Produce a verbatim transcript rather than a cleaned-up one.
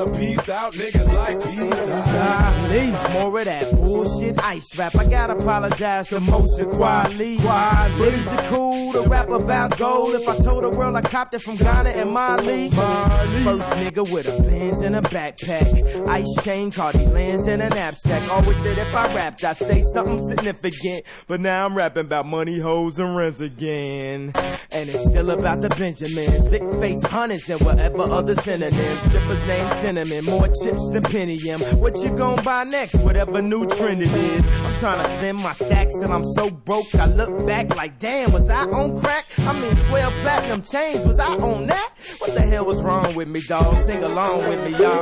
a piece out, niggas like pizza. Golly, more of that bullshit ice rap. I gotta apologize to Motion Quali. Is it cool to rap about gold? If I told the world I copped it from Ghana and Mali. First nigga with a Benz and a backpack, ice chain, Cardi lens and a knapsack. Always said if I rapped I'd say something significant, but now I'm rapping about money, hoes, and rims again. And it's still about the Benjamins, big face hunters and whatever other synonyms. Strippers named Cinnamon, more chips than Pentium. What you gon' buy next? Whatever new trend it is. I'm trying to spend my stacks and I'm so broke I look back like, damn, was I on crack? I mean twelve platinum chains, was I on that? What the hell was wrong with me, dawg? Sing along with me, y'all.